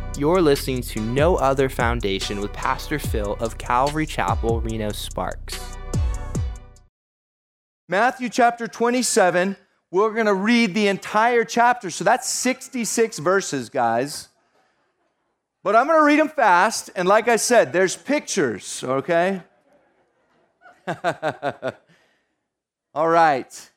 You're listening to No Other Foundation with Pastor Phil of Calvary Chapel, Reno Sparks. Matthew chapter 27, we're going to read the entire chapter. So that's 66 verses, guys. But I'm going to read them fast. And like I said, there's pictures, okay? All right.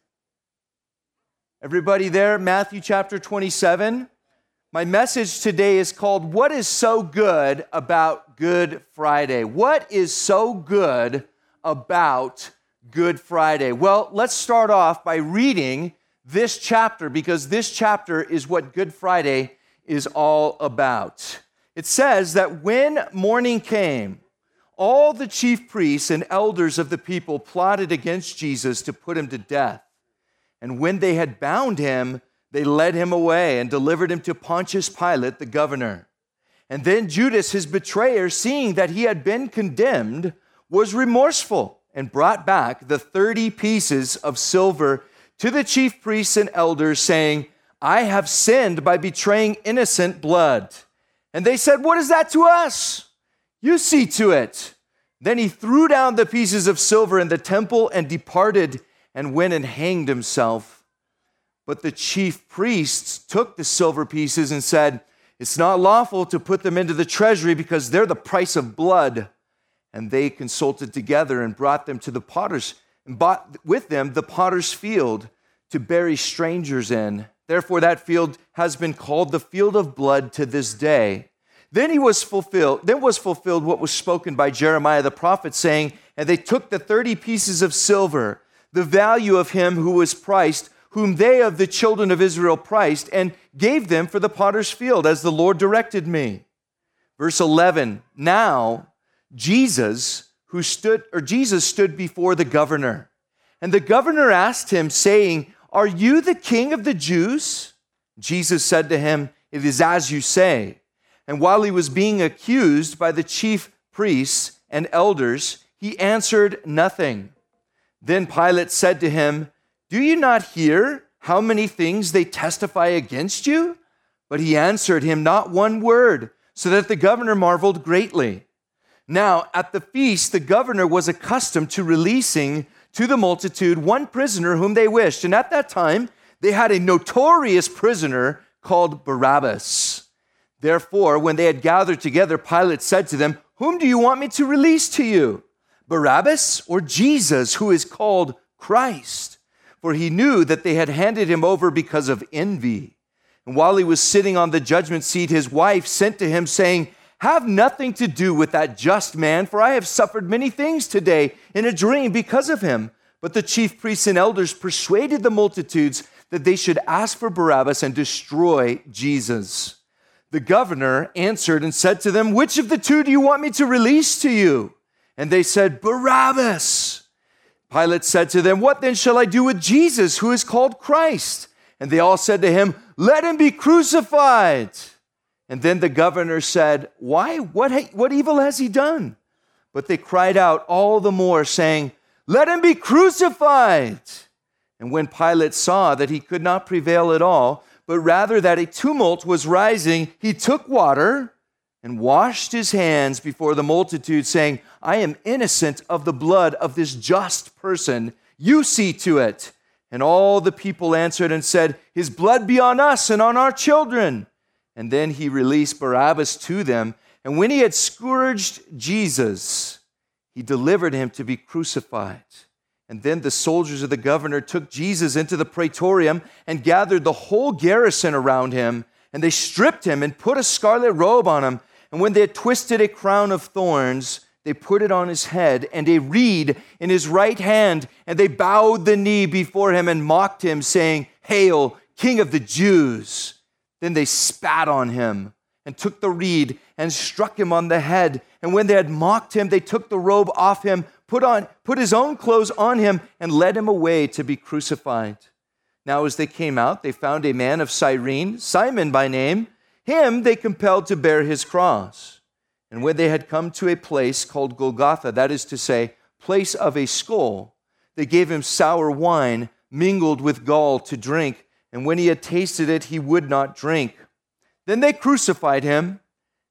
Everybody there? Matthew chapter 27. My message today is called, What is so good about Good Friday? What is so good about Good Friday? Well, let's start off by reading this chapter, because this chapter is what Good Friday is all about. It says that when morning came, all the chief priests and elders of the people plotted against Jesus to put him to death. And when they had bound him, they led him away and delivered him to Pontius Pilate, the governor. And then Judas, his betrayer, seeing that he had been condemned, was remorseful and brought back the 30 pieces of silver to the chief priests and elders, saying, I have sinned by betraying innocent blood. And they said, What is that to us? You see to it. Then he threw down the pieces of silver in the temple and departed and went and hanged himself. But the chief priests took the silver pieces and said, It's not lawful to put them into the treasury because they're the price of blood. And they consulted together and brought them to the potters and bought with them the potter's field to bury strangers in. Therefore that field has been called the field of blood to this day. Then was fulfilled what was spoken by Jeremiah the prophet, saying, And they took the 30 pieces of silver, the value of him who was priced, whom they of the children of Israel priced, and gave them for the potter's field, as the Lord directed me. Verse 11, now Jesus stood before the governor. And the governor asked him, saying, Are you the king of the Jews? Jesus said to him, It is as you say. And while he was being accused by the chief priests and elders, he answered nothing. Then Pilate said to him, Do you not hear how many things they testify against you? But he answered him not one word, so that the governor marveled greatly. Now at the feast, the governor was accustomed to releasing to the multitude one prisoner whom they wished. And at that time, they had a notorious prisoner called Barabbas. Therefore, when they had gathered together, Pilate said to them, Whom do you want me to release to you? Barabbas or Jesus, who is called Christ? For he knew that they had handed him over because of envy. And while he was sitting on the judgment seat, his wife sent to him, saying, Have nothing to do with that just man, for I have suffered many things today in a dream because of him. But the chief priests and elders persuaded the multitudes that they should ask for Barabbas and destroy Jesus. The governor answered and said to them, Which of the two do you want me to release to you? And they said, Barabbas. Pilate said to them, What then shall I do with Jesus, who is called Christ? And they all said to him, Let him be crucified. And then the governor said, Why? What evil has he done? But they cried out all the more, saying, Let him be crucified. And when Pilate saw that he could not prevail at all, but rather that a tumult was rising, he took water and washed his hands before the multitude, saying, I am innocent of the blood of this just person. You see to it. And all the people answered and said, His blood be on us and on our children. And then he released Barabbas to them. And when he had scourged Jesus, he delivered him to be crucified. And then the soldiers of the governor took Jesus into the praetorium and gathered the whole garrison around him. And they stripped him and put a scarlet robe on him. And when they had twisted a crown of thorns, they put it on his head and a reed in his right hand. And they bowed the knee before him and mocked him, saying, Hail, King of the Jews. Then they spat on him and took the reed and struck him on the head. And when they had mocked him, they took the robe off him, put his own clothes on him, and led him away to be crucified. Now as they came out, they found a man of Cyrene, Simon by name. Him they compelled to bear his cross. And when they had come to a place called Golgotha, that is to say, place of a skull, they gave him sour wine mingled with gall to drink. And when he had tasted it, he would not drink. Then they crucified him,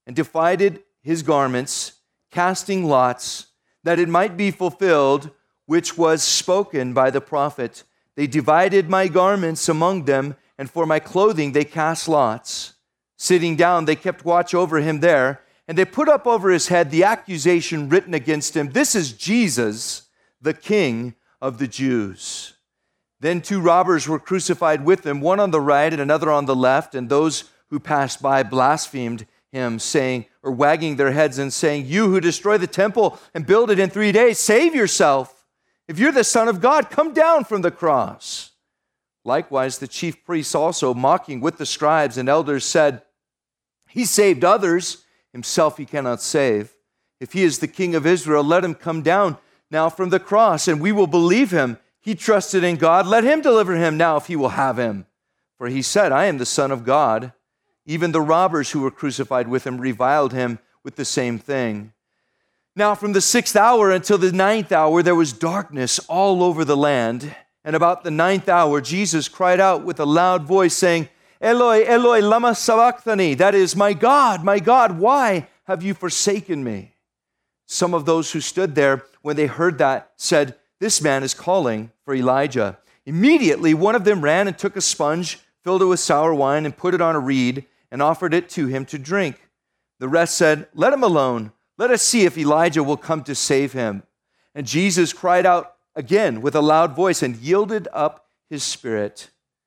and divided his garments, casting lots, that it might be fulfilled, which was spoken by the prophet. They divided my garments among them, and for my clothing they cast lots. Sitting down, they kept watch over him there, and they put up over his head the accusation written against him, "This is Jesus, the King of the Jews." Then 2 robbers were crucified with him, one on the right and another on the left, and those who passed by blasphemed him, saying, or wagging their heads and saying, "You who destroy the temple and build it in 3 days, save yourself. If you're the Son of God, come down from the cross." Likewise, the chief priests also, mocking with the scribes and elders, said, "He saved others, himself he cannot save. If he is the King of Israel, let him come down now from the cross, and we will believe him. He trusted in God. Let him deliver him now if he will have him. For he said, 'I am the Son of God.'" Even the robbers who were crucified with him reviled him with the same thing. Now from the 6th hour until the 9th hour, there was darkness all over the land. And about the 9th hour, Jesus cried out with a loud voice, saying, "Eloi, Eloi, lama sabachthani?" That is, my God, why have you forsaken me?" Some of those who stood there, when they heard that, said, "This man is calling for Elijah." Immediately, one of them ran and took a sponge, filled it with sour wine, and put it on a reed, and offered it to him to drink. The rest said, "Let him alone. Let us see if Elijah will come to save him." And Jesus cried out again with a loud voice and yielded up his spirit.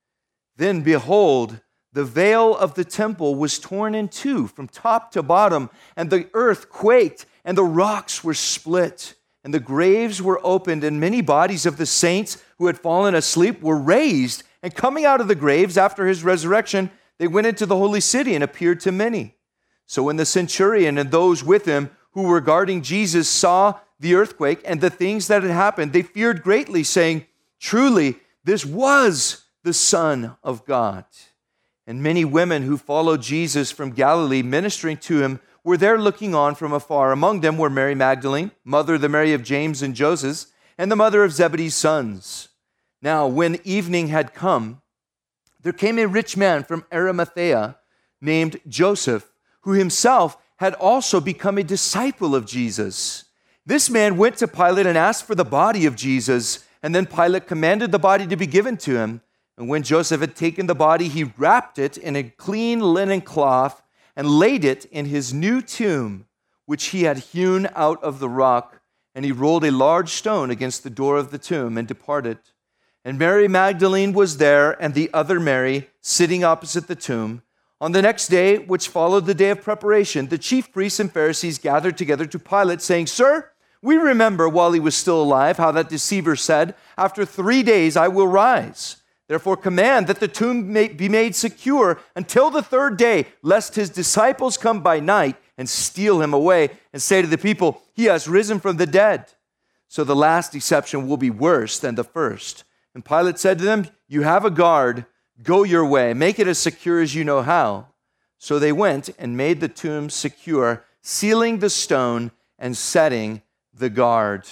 Then, behold, the veil of the temple was torn in two from top to bottom, and the earth quaked, and the rocks were split. And the graves were opened, and many bodies of the saints who had fallen asleep were raised. And coming out of the graves after his resurrection, they went into the holy city and appeared to many. So when the centurion and those with him who were guarding Jesus saw the earthquake and the things that had happened, they feared greatly, saying, "Truly, this was the Son of God." And many women who followed Jesus from Galilee, ministering to him, were there looking on from afar. Among them were Mary Magdalene, mother of the Mary of James and Joseph, and the mother of Zebedee's sons. Now, when evening had come, there came a rich man from Arimathea named Joseph, who himself had also become a disciple of Jesus. This man went to Pilate and asked for the body of Jesus, and then Pilate commanded the body to be given to him. And when Joseph had taken the body, he wrapped it in a clean linen cloth and laid it in his new tomb, which he had hewn out of the rock. And he rolled a large stone against the door of the tomb and departed. And Mary Magdalene was there, and the other Mary sitting opposite the tomb. On the next day, which followed the day of preparation, the chief priests and Pharisees gathered together to Pilate, saying, "Sir, we remember while he was still alive how that deceiver said, 'After 3 days I will rise.' Therefore command that the tomb may be made secure until the 3rd day, lest his disciples come by night and steal him away and say to the people, 'He has risen from the dead.' So the last deception will be worse than the first." And Pilate said to them, "You have a guard. Go your way. Make it as secure as you know how." So they went and made the tomb secure, sealing the stone and setting the guard.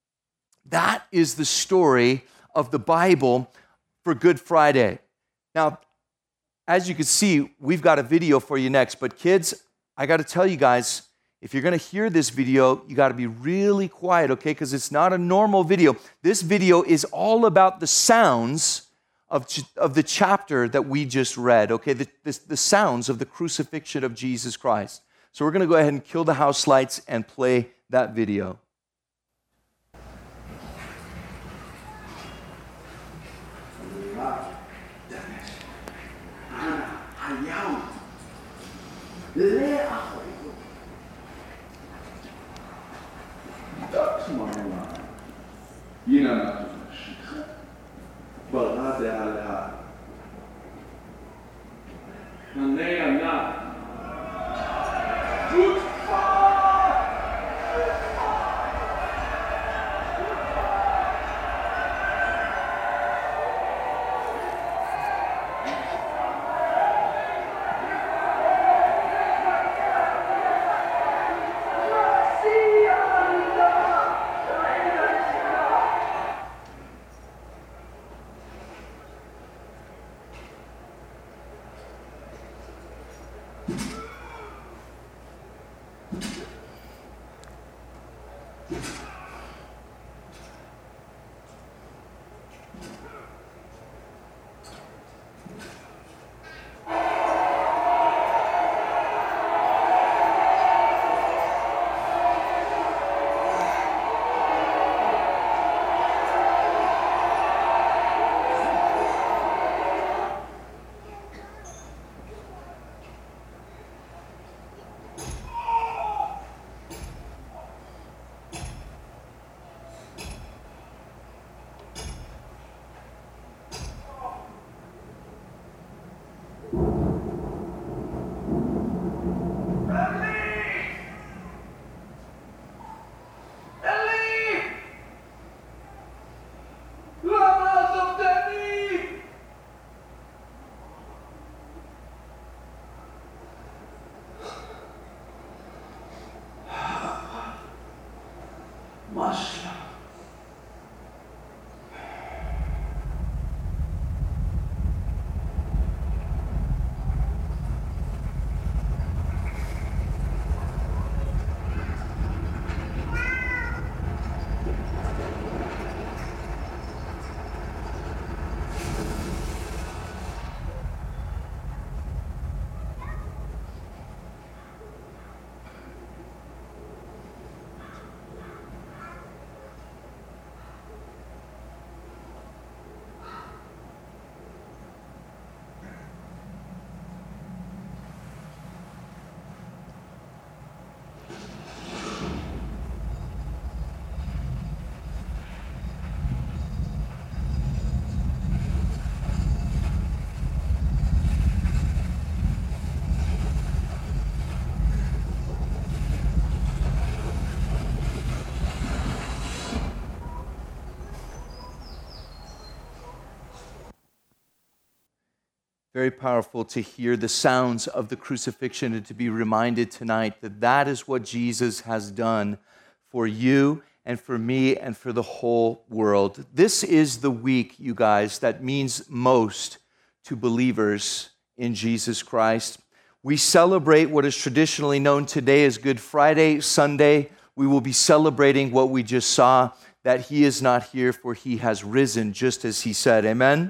That is the story of the Bible for Good Friday. Now, as you can see, we've got a video for you next. But kids, I got to tell you guys, if you're going to hear this video, you got to be really quiet, okay? Because it's not a normal video. This video is all about the sounds of the chapter that we just read, okay? The sounds of the crucifixion of Jesus Christ. So we're going to go ahead and kill the house lights and play that video. must. Very powerful to hear the sounds of the crucifixion and to be reminded tonight that that is what Jesus has done for you and for me and for the whole world. This is the week, you guys, that means most to believers in Jesus Christ. We celebrate what is traditionally known today as Good Friday, Sunday. We will be celebrating what we just saw, that he is not here, for he has risen, just as he said. Amen?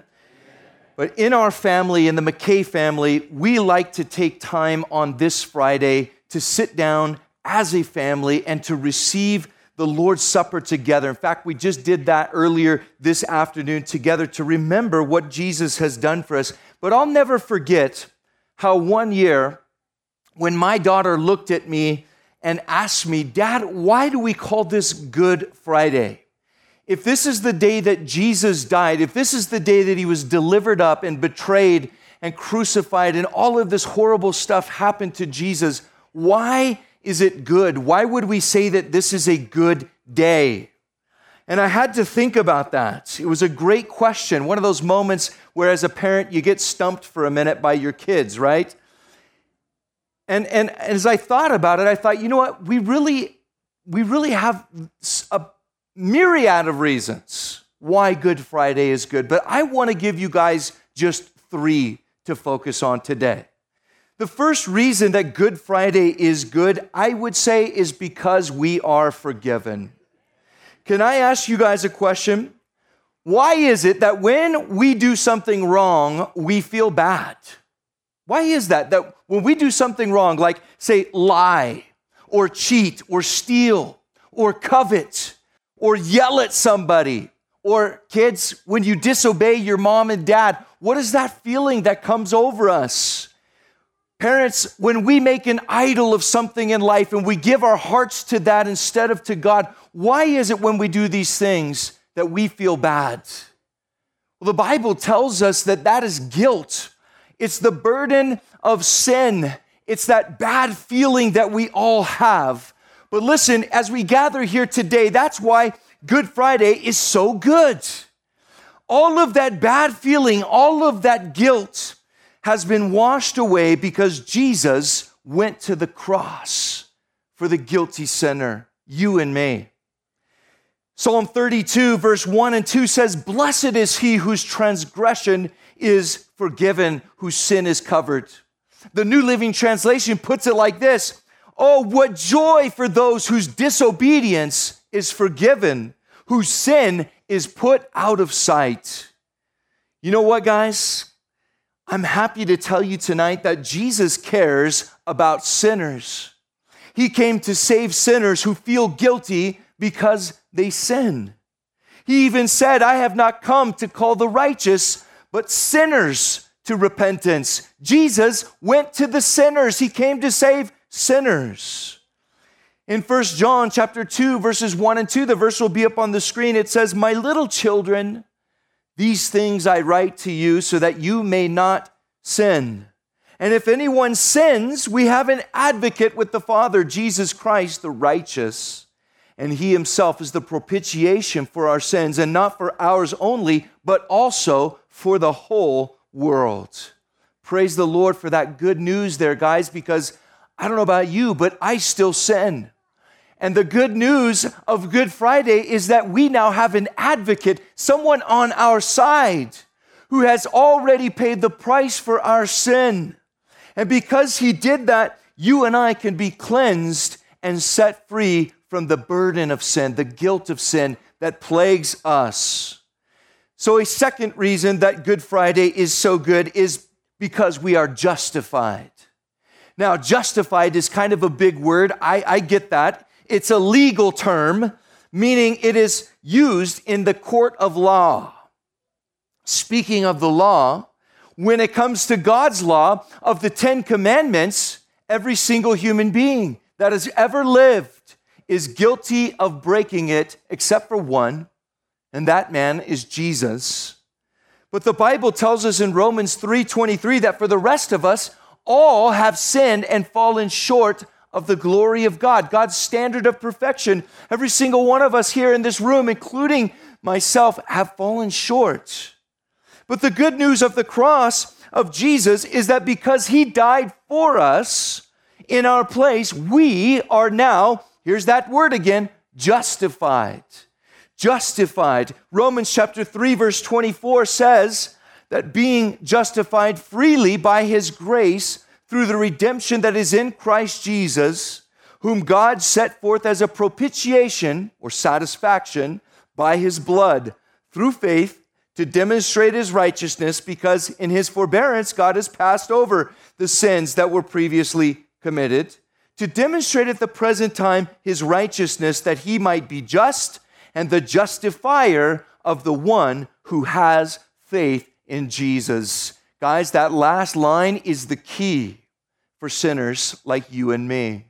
But in our family, in the McKay family, we like to take time on this Friday to sit down as a family and to receive the Lord's Supper together. In fact, we just did that earlier this afternoon together to remember what Jesus has done for us. But I'll never forget how one year when my daughter looked at me and asked me, "Dad, why do we call this Good Friday? If this is the day that Jesus died, if this is the day that he was delivered up and betrayed and crucified and all of this horrible stuff happened to Jesus, why is it good? Why would we say that this is a good day?" And I had to think about that. It was a great question. One of those moments where as a parent you get stumped for a minute by your kids, right? And as I thought about it, I thought, you know what? We really have a myriad of reasons why Good Friday is good, but I want to give you guys just 3 to focus on today. The first reason that Good Friday is good, I would say, is because we are forgiven. Can I ask you guys a question? Why is it that when we do something wrong, we feel bad? Why is that? That when we do something wrong, like say lie, or cheat, or steal, or covet, or yell at somebody, or kids, when you disobey your mom and dad, what is that feeling that comes over us? Parents, when we make an idol of something in life and we give our hearts to that instead of to God, why is it when we do these things that we feel bad? Well, the Bible tells us that that is guilt. It's the burden of sin. It's that bad feeling that we all have. But listen, as we gather here today, that's why Good Friday is so good. All of that bad feeling, all of that guilt has been washed away because Jesus went to the cross for the guilty sinner, you and me. Psalm 32, verse 1 and 2 says, "Blessed is he whose transgression is forgiven, whose sin is covered." The New Living Translation puts it like this: "Oh, what joy for those whose disobedience is forgiven, whose sin is put out of sight." You know what, guys? I'm happy to tell you tonight that Jesus cares about sinners. He came to save sinners who feel guilty because they sin. He even said, "I have not come to call the righteous, but sinners to repentance." Jesus went to the sinners. He came to save sinners. In 1 John chapter 2, verses 1 and 2, the verse will be up on the screen. It says, "My little children, these things I write to you so that you may not sin. And if anyone sins, we have an advocate with the Father, Jesus Christ, the righteous. And he himself is the propitiation for our sins, and not for ours only, but also for the whole world." Praise the Lord for that good news there, guys, because I don't know about you, but I still sin. And the good news of Good Friday is that we now have an advocate, someone on our side who has already paid the price for our sin. And because he did that, you and I can be cleansed and set free from the burden of sin, the guilt of sin that plagues us. So a second reason that Good Friday is so good is because we are justified. Now, justified is kind of a big word. I get that. It's a legal term, meaning it is used in the court of law. Speaking of the law, when it comes to God's law of the 10 Commandments, every single human being that has ever lived is guilty of breaking it except for one, and that man is Jesus. But the Bible tells us in Romans 3:23 that for the rest of us, all have sinned and fallen short of the glory of God, God's standard of perfection. Every single one of us here in this room, including myself, have fallen short. But the good news of the cross of Jesus is that because he died for us in our place, we are now, here's that word again, justified. Justified. Romans chapter 3 verse 24 says that being justified freely by his grace through the redemption that is in Christ Jesus, whom God set forth as a propitiation or satisfaction by his blood through faith to demonstrate his righteousness, because in his forbearance God has passed over the sins that were previously committed, to demonstrate at the present time his righteousness, that he might be just and the justifier of the one who has faith in Jesus. Guys, that last line is the key for sinners like you and me.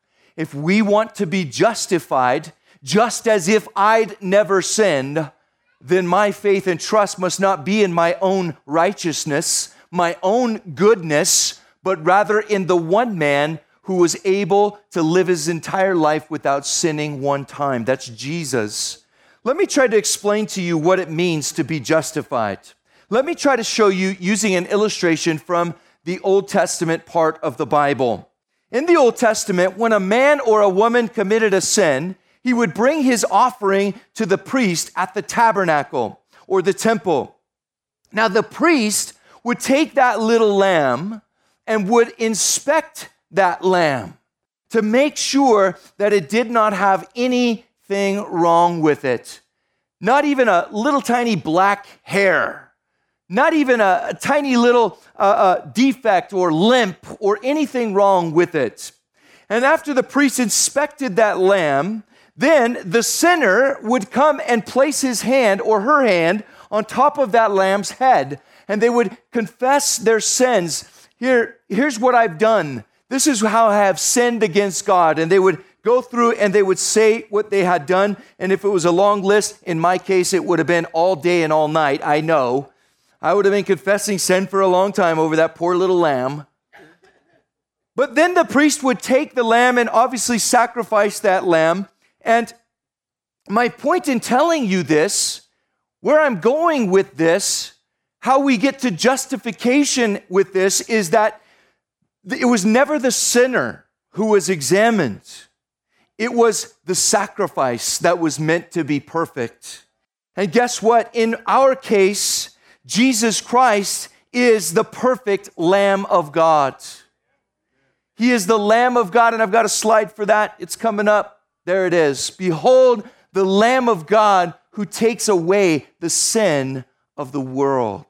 If we want to be justified, just as if I'd never sinned, then my faith and trust must not be in my own righteousness, my own goodness, but rather in the one man who was able to live his entire life without sinning one time. That's Jesus. Let me try to explain to you what it means to be justified. Let me try to show you using an illustration from the Old Testament part of the Bible. In the Old Testament, when a man or a woman committed a sin, he would bring his offering to the priest at the tabernacle or the temple. Now, the priest would take that little lamb and would inspect that lamb to make sure that it did not have anything wrong with it. Not even a little tiny black hair, not even a tiny little defect or limp or anything wrong with it. And after the priest inspected that lamb, then the sinner would come and place his hand or her hand on top of that lamb's head, and they would confess their sins. Here's what I've done. This is how I have sinned against God. And they would go through and they would say what they had done. And if it was a long list, in my case, it would have been all day and all night. I know. I would have been confessing sin for a long time over that poor little lamb. But then the priest would take the lamb and obviously sacrifice that lamb. And my point in telling you this, where I'm going with this, how we get to justification with this, is that it was never the sinner who was examined. It was the sacrifice that was meant to be perfect. And guess what? In our case, Jesus Christ is the perfect Lamb of God. He is the Lamb of God, and I've got a slide for that. It's coming up. There it is. Behold, the Lamb of God who takes away the sin of the world.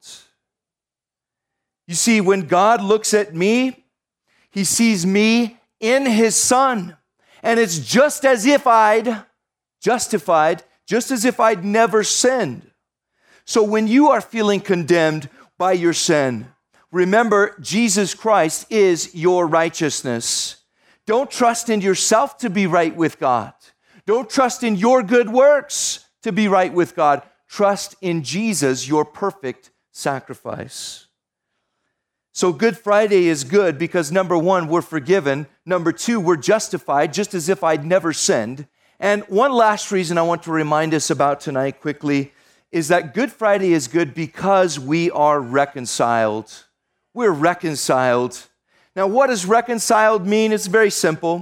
You see, when God looks at me, he sees me in his Son. And it's just as if I'd justified, just as if I'd never sinned. So when you are feeling condemned by your sin, remember, Jesus Christ is your righteousness. Don't trust in yourself to be right with God. Don't trust in your good works to be right with God. Trust in Jesus, your perfect sacrifice. So Good Friday is good because, number one, we're forgiven. Number two, we're justified, just as if I'd never sinned. And one last reason I want to remind us about tonight quickly is that Good Friday is good because we are reconciled. We're reconciled. Now, what does reconciled mean? It's very simple.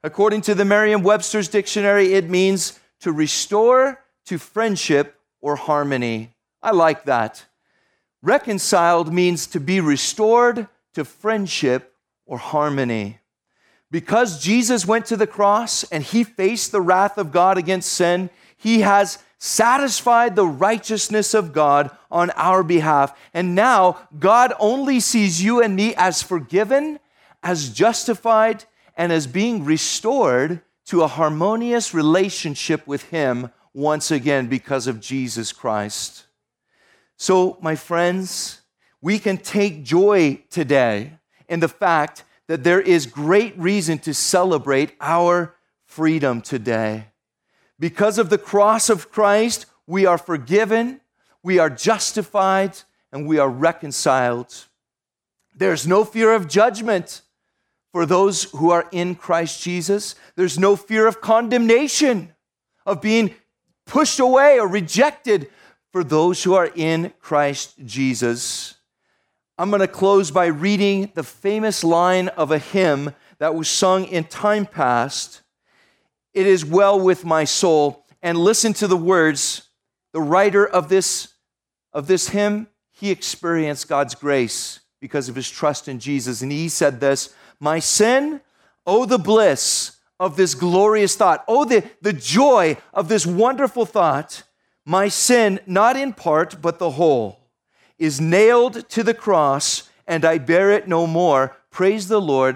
According to the Merriam-Webster's dictionary, it means to restore to friendship or harmony. I like that. Reconciled means to be restored to friendship or harmony. Because Jesus went to the cross and he faced the wrath of God against sin, he has satisfied the righteousness of God on our behalf. And now God only sees you and me as forgiven, as justified, and as being restored to a harmonious relationship with him once again because of Jesus Christ. So, my friends, we can take joy today in the fact that there is great reason to celebrate our freedom today. Because of the cross of Christ, we are forgiven, we are justified, and we are reconciled. There's no fear of judgment for those who are in Christ Jesus. There's no fear of condemnation, of being pushed away or rejected for those who are in Christ Jesus. I'm going to close by reading the famous line of a hymn that was sung in time past. It is well with my soul. And listen to the words. The writer of this hymn, he experienced God's grace because of his trust in Jesus. And he said this, my sin, oh the bliss of this glorious thought. Oh, the joy of this wonderful thought. My sin, not in part, but the whole, is nailed to the cross, and I bear it no more. Praise the Lord,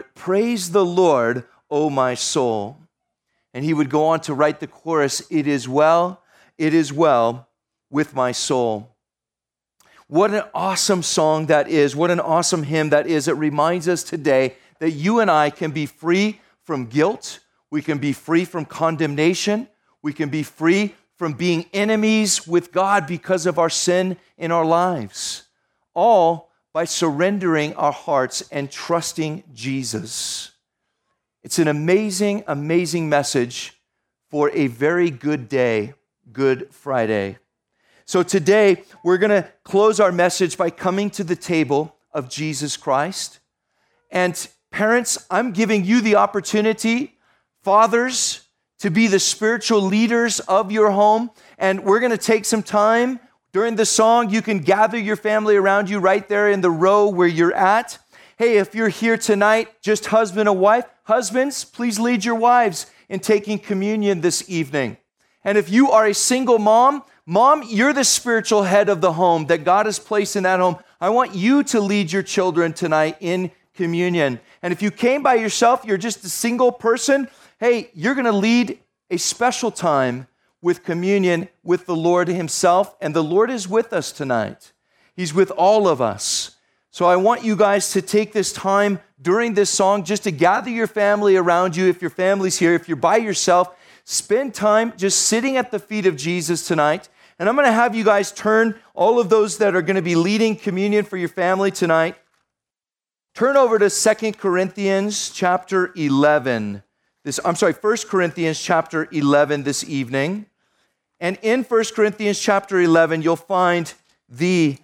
O my soul. And he would go on to write the chorus, it is well with my soul. What an awesome song that is. What an awesome hymn that is. It reminds us today that you and I can be free from guilt. We can be free from condemnation. We can be free from being enemies with God because of our sin in our lives. All by surrendering our hearts and trusting Jesus. It's an amazing, amazing message for a very good day, Good Friday. So today, we're going to close our message by coming to the table of Jesus Christ. And parents, I'm giving you the opportunity, fathers, to be the spiritual leaders of your home. And we're going to take some time during the song. You can gather your family around you right there in the row where you're at. Hey, if you're here tonight, just husband and wife, husbands, please lead your wives in taking communion this evening. And if you are a single mom, you're the spiritual head of the home that God has placed in that home. I want you to lead your children tonight in communion. And if you came by yourself, you're just a single person, hey, you're going to lead a special time with communion with the Lord himself. And the Lord is with us tonight. He's with all of us. So I want you guys to take this time during this song just to gather your family around you. If your family's here, if you're by yourself, spend time just sitting at the feet of Jesus tonight. And I'm going to have you guys turn, all of those that are going to be leading communion for your family tonight, turn over to 2 Corinthians chapter 11. 1 Corinthians chapter 11 this evening. And in 1 Corinthians chapter 11, you'll find there's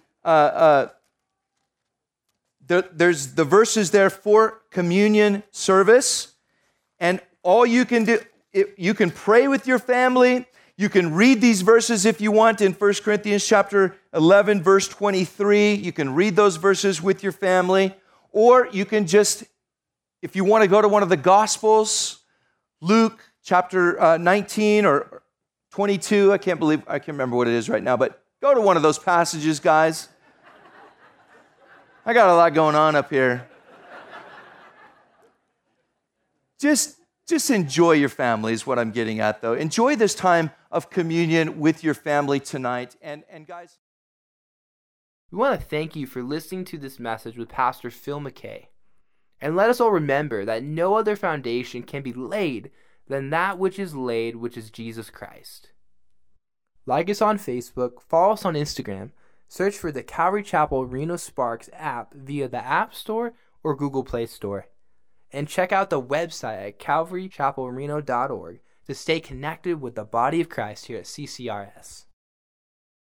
the verses there for communion service. And all you can do, you can pray with your family. You can read these verses if you want in 1 Corinthians chapter 11, verse 23. You can read those verses with your family. Or you can just, if you want to go to one of the Gospels, Luke chapter 19 or 22, I can't remember what it is right now, but go to one of those passages, guys. I got a lot going on up here. Just enjoy your family is what I'm getting at, though. Enjoy this time of communion with your family tonight. And guys, we want to thank you for listening to this message with Pastor Phil McKay. And let us all remember that no other foundation can be laid than that which is laid, which is Jesus Christ. Like us on Facebook, follow us on Instagram, search for the Calvary Chapel Reno Sparks app via the App Store or Google Play Store. And check out the website at calvarychapelreno.org to stay connected with the body of Christ here at CCRS.